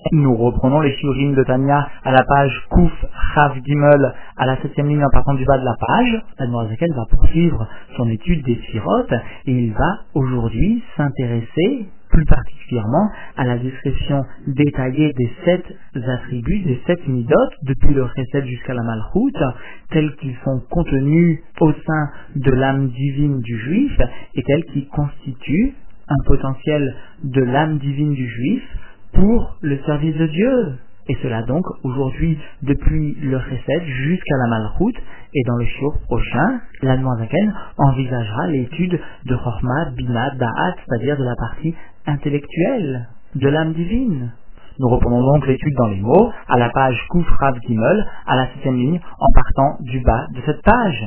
Nous reprenons les shiurim de Tanya à la page Kouf Chav Gimel, à la 7e ligne en partant du bas de la page. L'Admorazaken va poursuivre son étude des Sphirot et il va aujourd'hui s'intéresser plus particulièrement à la description détaillée des 7 attributs, des 7 midot, depuis le Chesed jusqu'à la Malchut, tels qu'ils sont contenus au sein de l'âme divine du Juif et tels qu'ils constituent un potentiel de l'âme divine du Juif pour le service de Dieu. Et cela donc aujourd'hui depuis le Chesed jusqu'à la Malchut, et dans le shiur prochain, l'Admorazaken envisagera l'étude de Chorma, Bina, Da'at, c'est-à-dire de la partie intellectuelle de l'âme divine. Nous reprenons donc l'étude dans les mots, à la page Kouf Rav Gimel, à la 7e ligne, en partant du bas de cette page.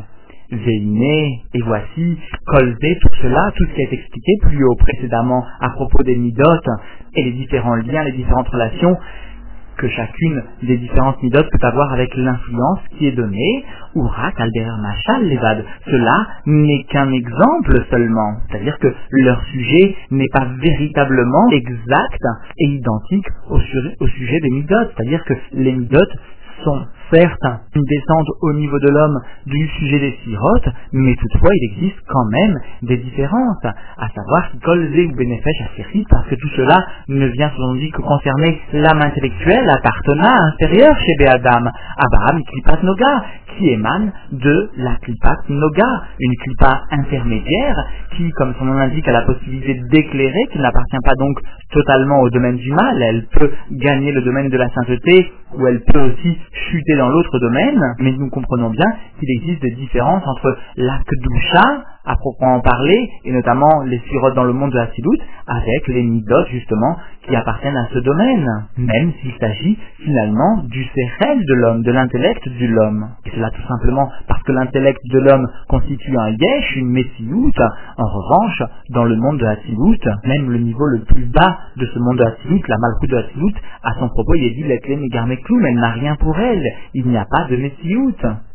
Véiné, et voici, Kolzé, tout cela, tout ce qui a été expliqué plus haut précédemment à propos des midot et les différents liens, les différentes relations que chacune des différentes midot peut avoir avec l'influence qui est donnée, ou rak al derer machal levad. Cela n'est qu'un exemple seulement, c'est-à-dire que leur sujet n'est pas véritablement exact et identique au sujet des midot, c'est-à-dire que les midot sont certes une descente au niveau de l'homme du sujet des Sphirot, mais toutefois il existe quand même des différences, à savoir Kolzé ou Benefesh Assérit, parce que tout cela ne vient selon lui que concerner l'âme intellectuelle, la partona intérieure chez Béadam, Abraham Klipat Noga, qui émane de la Klipat Noga, une Klipa intermédiaire qui, comme son nom l'indique, a la possibilité d'éclairer, qui n'appartient pas donc totalement au domaine du mal, elle peut gagner le domaine de la sainteté, ou elle peut aussi chuter dans l'autre domaine, mais nous comprenons bien qu'il existe des différences entre la Kedusha, à proprement parler, et notamment les Sphirot dans le monde de la Silut, avec les Midot, justement, qui appartiennent à ce domaine, même s'il s'agit finalement du Sechel de l'homme, de l'intellect de l'homme. Et cela tout simplement parce que l'intellect de l'homme constitue un Yesh, une Messilut. En revanche, dans le monde de la Silut, même le niveau le plus bas de ce monde de la Silut, la Malchut de la Silut, à son propos, il est dit l'Ekle Negarmeklum, elle n'a rien pour elle, il n'y a pas de Messilut.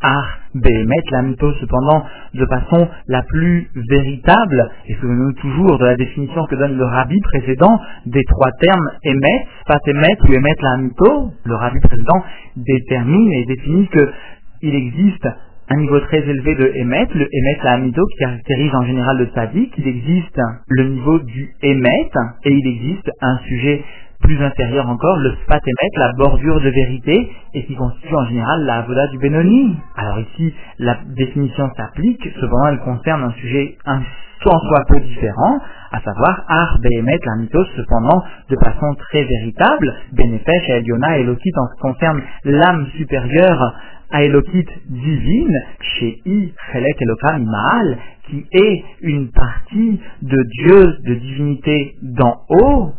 Behemet Lamito, cependant, de façon la plus véritable, et souvenons-nous toujours de la définition que donne le rabbi précédent des 3 termes Emet, Sfat Emet ou Emet Lamito. Le rabbi précédent détermine et définit que il existe un niveau très élevé de Emet, le Emet Lamito qui caractérise en général le Tzadik, il existe le niveau du Emet, et il existe un sujet plus inférieur encore, le Sfat Emet, la bordure de vérité, et qui constitue en général la Avoda du Benoni. Alors ici, la définition s'applique, cependant elle concerne un sujet en soi peu différent, à savoir Ar Behemet Lamito, cependant de façon très véritable, Benefesh et Eliona et Elokit en ce qui concerne l'âme supérieure à Elokit divine, chez I Chelek Elokam Imaal, qui est une partie de Dieu, de divinité d'en haut,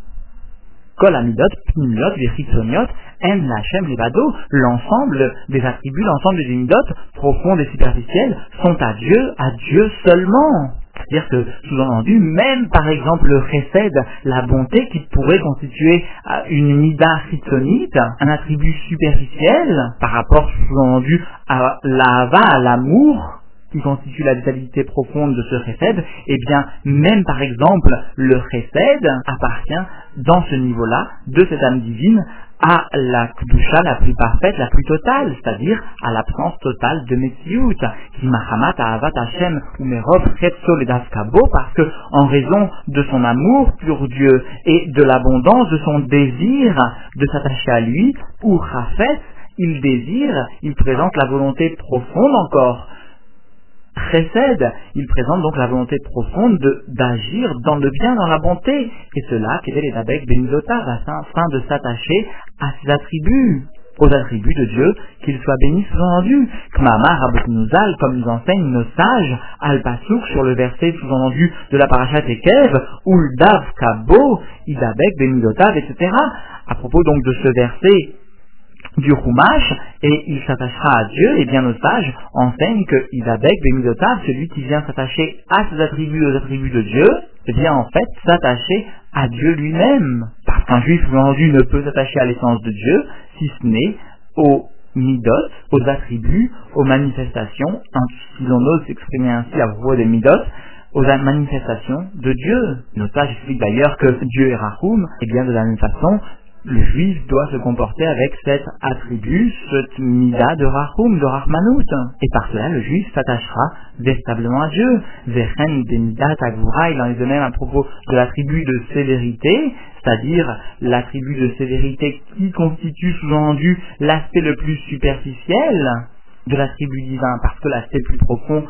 Kol Amidot, Pnimiot, Vechitsoniot, En Lachem Levado, l'ensemble des attributs, l'ensemble des midot, profondes et superficielles, sont à Dieu seulement. C'est-à-dire que, sous-entendu, même par exemple le chesed, la bonté qui pourrait constituer une mida chitzonite, un attribut superficiel, par rapport, sous-entendu, à l'ahava, à l'amour, qui constitue la vitalité profonde de ce chesed, eh bien, même par exemple, le chesed appartient dans ce niveau-là, de cette âme divine, à la Kedusha la plus parfaite, la plus totale, c'est-à-dire à l'absence totale de Metziut, qui machamat ahavat Hashem ou merov chetzol et dafkabo, parce que, en raison de son amour pour Dieu et de l'abondance de son désir de s'attacher à lui, ou chafetz, il présente la volonté profonde encore, Chesed, il présente donc la volonté profonde d'agir dans le bien, dans la bonté, et cela, Kedel et Dabek Benizotav, afin de s'attacher à ses attributs, aux attributs de Dieu, qu'il soit béni sous-entendu. Kmamar Rabbeinu, comme nous enseignent nos sages, Al-Pasuk, sur le verset sous-entendu de la Parashat Ekev, Uldav Kabo, Idabek Benizotav, etc. À propos donc de ce verset du Chumash, et il s'attachera à Dieu, et bien nos sages enseignent que Idabek Bemidotav, celui qui vient s'attacher à ses attributs, aux attributs de Dieu, vient en fait s'attacher à Dieu lui-même. Parce qu'un juif vendu ne peut s'attacher à l'essence de Dieu, si ce n'est aux midot, aux attributs, aux manifestations, si l'on ose s'exprimer ainsi à propos des midot, aux manifestations de Dieu. Nos sages expliquent d'ailleurs que Dieu est Rahum, et bien de la même façon, le juif doit se comporter avec cet attribut, cette mida de Rahum, de Rahmanout. Et par cela, le juif s'attachera véritablement à Dieu. Vechen de mida tagvura, il en est de même à propos de l'attribut de sévérité, c'est-à-dire l'attribut de sévérité qui constitue sous-entendu l'aspect le plus superficiel de l'attribut divin, parce que l'aspect plus profond,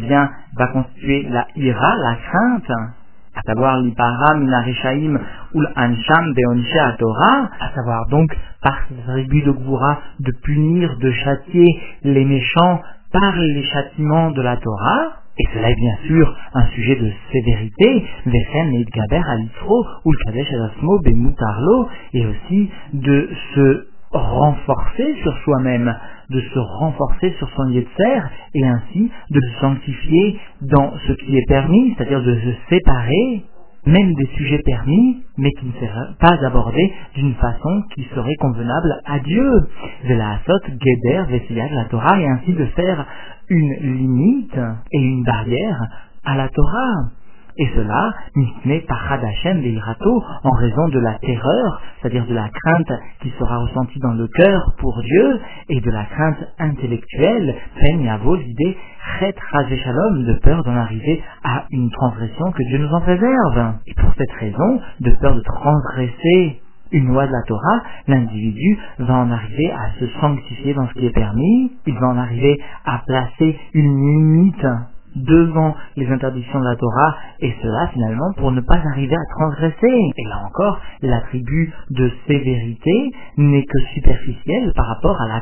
va constituer la ira, la crainte, à savoir l'ipara minarishaim ou l'ansham beonche à Torah, à savoir donc par cet attribut de Gvura de punir, de châtier les méchants par les châtiments de la Torah. Et cela est bien sûr un sujet de sévérité, Vechen et Gaber Alitro ou le Kadesh Adasmo Bemutarlo, et aussi de se renforcer sur soi-même, de se renforcer sur son yetzer, et ainsi de se sanctifier dans ce qui est permis, c'est-à-dire de se séparer même des sujets permis, mais qui ne seraient pas abordés d'une façon qui serait convenable à Dieu. Velasot, Geder, Vesiyad, la Torah, et ainsi de faire une limite et une barrière à la Torah. Et cela, Mifne Pachad Hashem Veirato, en raison de la terreur, c'est-à-dire de la crainte qui sera ressentie dans le cœur pour Dieu, et de la crainte intellectuelle, peine à vos idées, Chet Razé Shalom, de peur d'en arriver à une transgression, que Dieu nous en préserve. Et pour cette raison, de peur de transgresser une loi de la Torah, l'individu va en arriver à se sanctifier dans ce qui est permis, il va en arriver à placer une limite devant les interdictions de la Torah, et cela finalement pour ne pas arriver à transgresser. Et là encore, l'attribut de sévérité n'est que superficiel par rapport à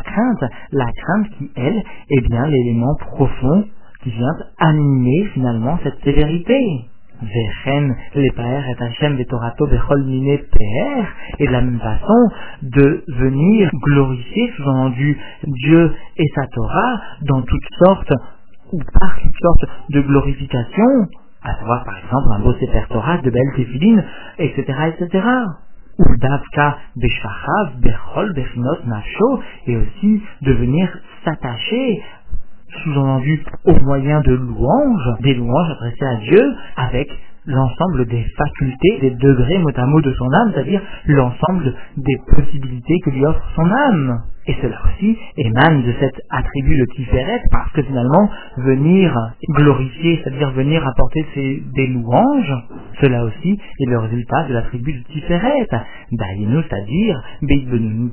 la crainte qui, elle, est bien l'élément profond qui vient animer finalement cette sévérité. Vechen lepaer et Hashem vetorato bechol mine peer, et de la même façon de venir glorifier sous-entendu Dieu et sa Torah dans toutes sortes ou par toutes sortes de glorification, à savoir par exemple un beau Sefer Torah, de belles téphilines, etc., etc. Ou davka beshachav bechol bechinot nafsho, et aussi de venir s'attacher sous-entendu au moyen de louanges, des louanges adressées à Dieu avec l'ensemble des facultés, des degrés mot à mot de son âme, c'est-à-dire l'ensemble des possibilités que lui offre son âme. Et cela aussi émane de cet attribut de Tiferet, parce que finalement, venir glorifier, c'est-à-dire venir apporter des louanges, cela aussi est le résultat de l'attribut de Tiferet. D'ailleurs, c'est-à-dire Beidbenunut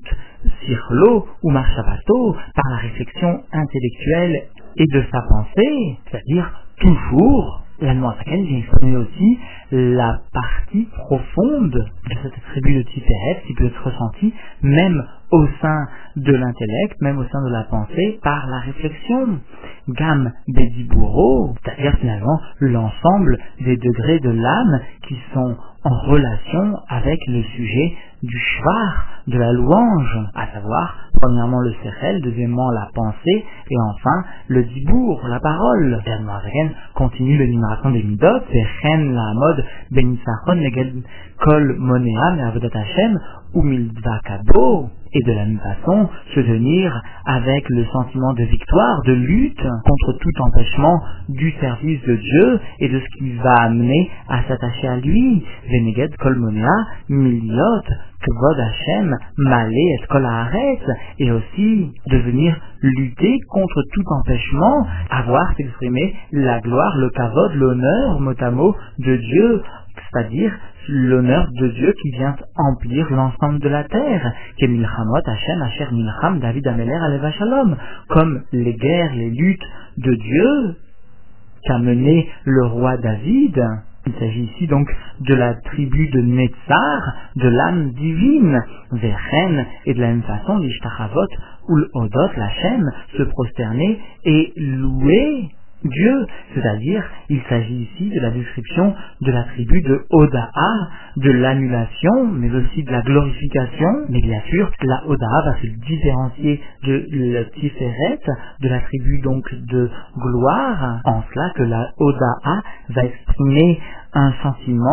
Sirlo ou Marshavato, par la réflexion intellectuelle et de sa pensée, c'est-à-dire toujours. L'allemand Saken vient exprimer aussi la partie profonde de cet attribut de Tiferet qui peut être ressenti même au sein de l'intellect, même au sein de la pensée, par la réflexion. Gam Bediburo, c'est-à-dire finalement l'ensemble des degrés de l'âme qui sont en relation avec le sujet du shvar, de la louange, à savoir premièrement le sechel, deuxièmement la pensée, et enfin le dibour, la parole. Et Admorazaken continue l'énumération des midot, Vechen la mode benisachon neged kol moneam et avodat Hashem ou mildva kado, et de la même façon se tenir avec le sentiment de victoire, de lutte contre tout empêchement du service de Dieu et de ce qui va amener à s'attacher à lui. Veneged kol monea miliot kvod Hashem malé et kol haaretz, et aussi de venir lutter contre tout empêchement à voir s'exprimer la gloire, le kavod, l'honneur mot à mot de Dieu, c'est-à-dire l'honneur de Dieu qui vient emplir l'ensemble de la terre, Kemilchamot Hashem Asher Milcham David Ameler Aleva Shalom, comme les guerres, les luttes de Dieu qu'a mené le roi David. Il s'agit ici donc de la tribu de Netzar, de l'âme divine, Vechen, et de la même façon, l'Ishtachavot ou l'Odot, l'Hachem, se prosterner et louer Dieu, c'est-à-dire il s'agit ici de la description de l'attribut de Oda'a, de l'annulation, mais aussi de la glorification, mais bien sûr la Oda'a va se différencier de le Tiferet, de l'attribut donc de gloire, en cela que la Oda'a va exprimer un sentiment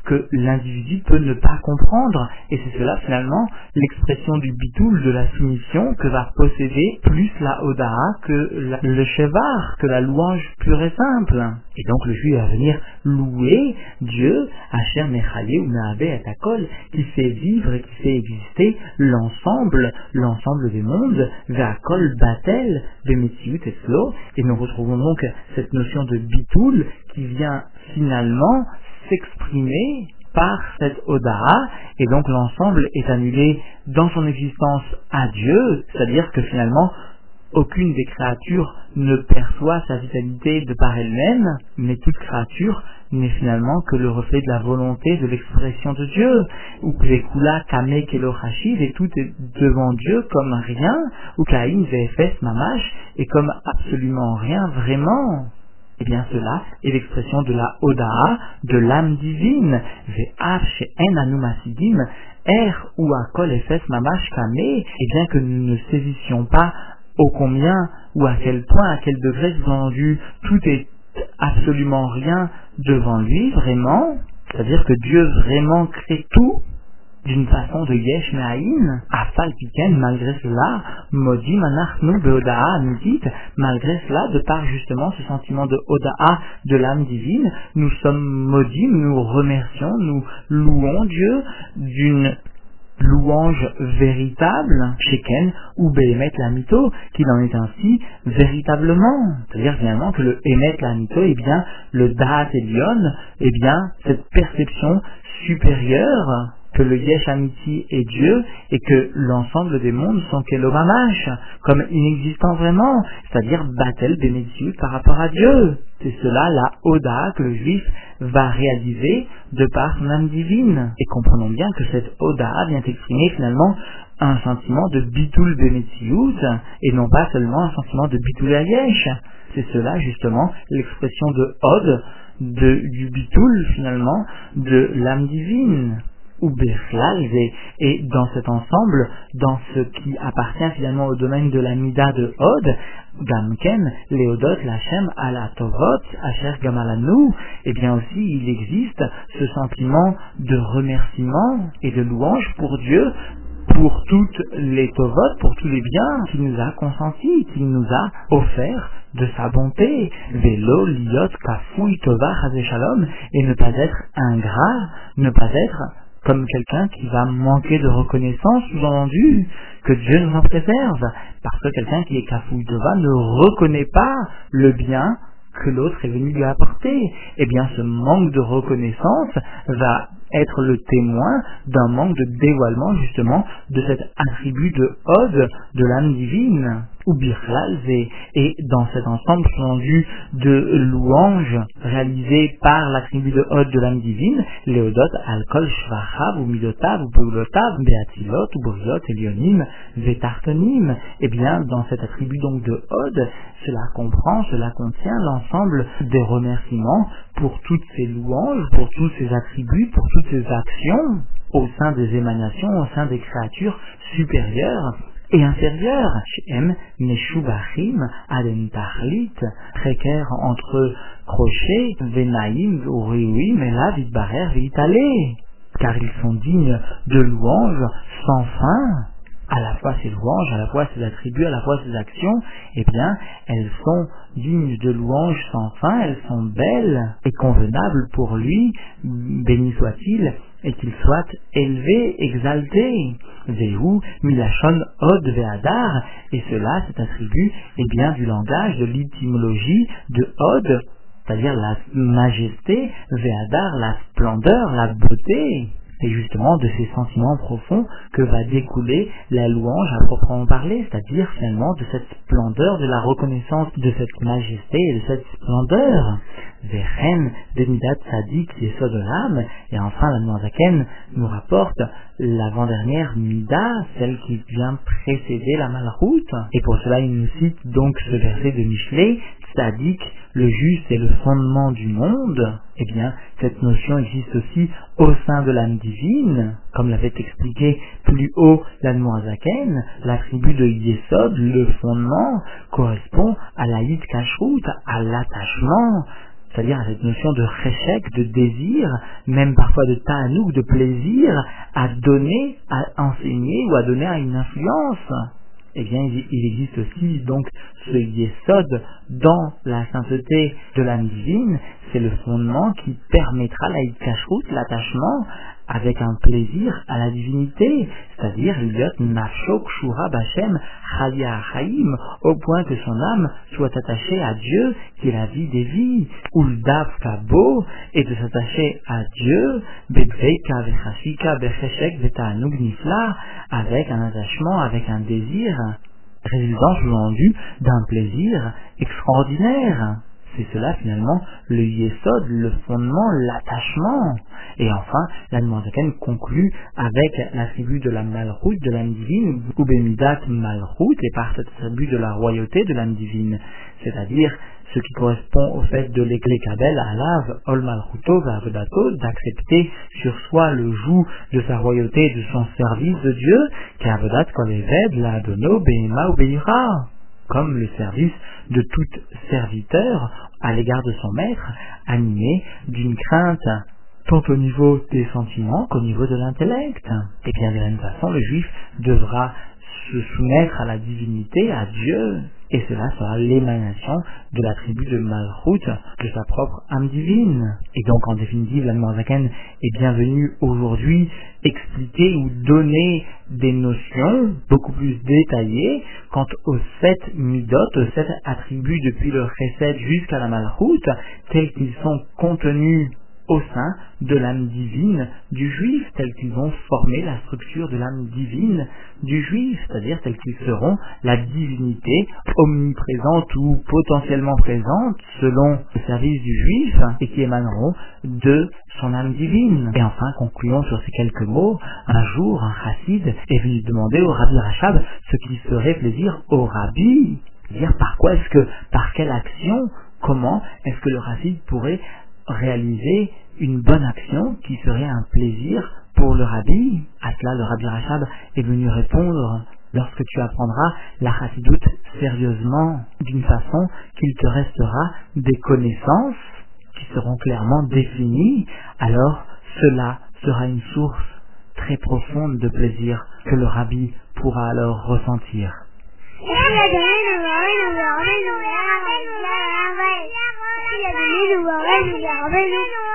que l'individu peut ne pas comprendre. Et c'est cela finalement l'expression du bitoul, de la soumission, que va posséder plus la Hoda'a que le Shevar, que la louange pure et simple. Et donc le juif va venir louer Dieu, Asher Mechaye ou Me'ave et Akol, qui fait vivre et qui fait exister l'ensemble des mondes, Ve'akol Batel, Bemetziut et Slo. Et nous retrouvons donc cette notion de bitoul qui vient finalement s'exprimer par cette Hoda'a, et donc l'ensemble est annulé dans son existence à Dieu, c'est-à-dire que finalement aucune des créatures ne perçoit sa vitalité de par elle-même, mais toute créature n'est finalement que le reflet de la volonté, de l'expression de Dieu. Ou Kula Kame Kelo Rachid, et tout est devant Dieu comme rien, ou Kain VFS Mamash, et comme absolument rien vraiment. Eh bien cela est l'expression de la Hoda'a, de l'âme divine. Ve'af she'en anu masidim, ou akol efes mamash kame, et bien que nous ne saisissions pas ô combien ou à quel point, à quel degré, sous-entendu, tout est absolument rien devant lui, vraiment, c'est-à-dire que Dieu vraiment crée tout d'une façon de yesh me'aïn, afal piken, malgré cela, modim anachnu be'oda'a amidit, malgré cela, de par justement ce sentiment de Hoda'a, de l'âme divine, nous sommes modim, nous remercions, nous louons Dieu d'une louange véritable, Sheken ou Behemet la Mito, qu'il en est ainsi véritablement. C'est-à-dire finalement que le Emet la Mito, eh bien, le Da'at Elion, eh bien, cette perception supérieure que le Yesh Amiti est Dieu et que l'ensemble des mondes sont Kelomamash, comme inexistants vraiment, c'est-à-dire Batel Bemetziut par rapport à Dieu. C'est cela la Hoda'a que le juif va réaliser de par son âme divine. Et comprenons bien que cette Hoda'a vient exprimer finalement un sentiment de Bitul Bemetziut et non pas seulement un sentiment de Bitul Ayesh. C'est cela justement l'expression de Hod, du Bitul finalement, de l'âme divine. Ou Bechlal, et dans cet ensemble, dans ce qui appartient finalement au domaine de la Mida de Hod, Gamken, Léodot, Lachem, Ala Tovot, Asher Gamalanu, et bien aussi il existe ce sentiment de remerciement et de louange pour Dieu, pour toutes les Tovot, pour tous les biens qu'il nous a consentis, qu'il nous a offerts de sa bonté, Velo, Liot, Kafoui, Tova, Chazé Shalom, et ne pas être ingrat, ne pas être comme quelqu'un qui va manquer de reconnaissance, sous-entendu, que Dieu nous en préserve, parce que quelqu'un qui est Kafou Tova ne reconnaît pas le bien que l'autre est venu lui apporter. Eh bien, ce manque de reconnaissance va être le témoin d'un manque de dévoilement, justement, de cet attribut de Hod, de l'âme divine, ou Birlal, et dans cet ensemble sous-entendu de louanges réalisées par l'attribut de Hod de l'âme divine, Léodot, Alkol, Shvachav, ou Midotav, ou Beulotav, Beatilot, ou Boriot, Elionim, Vetartonim, eh bien, dans cet attribut donc de Hod, cela contient l'ensemble des remerciements pour toutes ces louanges, pour tous ces attributs, pour toutes ces actions au sein des émanations, au sein des créatures supérieures et inférieures. Shem Meshubachim Aden Tachlit, précaire entre crochets, Venaïm, Uriwim, et là, Vidbarer, Vitale, car ils sont dignes de louanges sans fin. À la fois ses louanges, à la fois ses attributs, à la fois ses actions, eh bien, elles sont dignes de louanges sans fin, elles sont belles et convenables pour lui, béni soit-il, et qu'il soit élevé, exalté. Vehu, Milachon, Hod, Ve'adar, et cela, cet attribut, est bien du langage, de l'étymologie de Hod, c'est-à-dire la majesté, Ve'adar, la splendeur, la beauté. C'est justement de ces sentiments profonds que va découler la louange à proprement parler, c'est-à-dire finalement de cette splendeur, de la reconnaissance de cette majesté et de cette splendeur. Vechen, Bemidat Sadik, Yesod de l'âme, et enfin la Noazaken nous rapporte l'avant-dernière Mida, celle qui vient précéder la Malroute, et pour cela il nous cite donc ce verset de Michelet, Sadik, le juste est le fondement du monde. Eh bien, cette notion existe aussi au sein de l'âme divine, comme l'avait expliqué plus haut l'Admorazaken, l'attribut de Yesod, le fondement, correspond à la Yid Kashrut, à l'attachement, c'est-à-dire à cette notion de cheshek, de désir, même parfois de ta'anouk, de plaisir, à donner, à enseigner ou à donner à une influence. Eh bien, il existe aussi donc ce yesod dans la sainteté de l'âme divine, c'est le fondement qui permettra la kashrut, l'attachement avec un plaisir à la divinité, c'est-à-dire liot nafsho kshura b'Hashem chaya chaim, au point que son âme soit attachée à Dieu, qui est la vie des vies, uldav kabo, et de s'attacher à Dieu, bedveika vechashika becheshek veta'anug nifla, avec un attachement, avec un désir, résultant sous-entendu d'un plaisir extraordinaire. C'est cela finalement le yesod, le fondement, l'attachement. Et enfin, l'Admorazaken conclut avec l'attribut de la malchut, de l'âme divine, ou bemidat malchut, et par cet attribut de la royauté de l'âme divine, c'est-à-dire ce qui correspond au fait de l'Eklekabel, alav, ol malchuto, vavodato, d'accepter sur soi le joug de sa royauté et de son service de Dieu, qui avodat kol eved, la adono, behema ou beira, comme le service de tout serviteur à l'égard de son maître, animé d'une crainte tant au niveau des sentiments qu'au niveau de l'intellect. Et bien de la même façon, le juif devra se soumettre à la divinité, à Dieu, et cela sera l'émanation de l'attribut de Malchut, de sa propre âme divine. Et donc en définitive, l'Admorazaken est bienvenu aujourd'hui expliquer ou donner des notions beaucoup plus détaillées quant aux 7 midot, aux 7 attributs depuis le chesed jusqu'à la Malchut, tels qu'ils sont contenus au sein de l'âme divine du juif, tels qu'ils vont former la structure de l'âme divine du juif, c'est-à-dire tels qu'ils seront la divinité omniprésente ou potentiellement présente selon le service du juif et qui émaneront de son âme divine. Et enfin, concluons sur ces quelques mots. Un jour, un chassid est venu demander au Rabbi Rachab ce qui ferait plaisir au Rabbi, c'est-à-dire par quelle action, comment est-ce que le chassid pourrait réaliser une bonne action qui serait un plaisir pour le Rabbi. À cela, le Rabbi Rachab est venu répondre: lorsque tu apprendras la chassidoute sérieusement, d'une façon qu'il te restera des connaissances qui seront clairement définies, alors cela sera une source très profonde de plaisir que le Rabbi pourra alors ressentir. Il y a des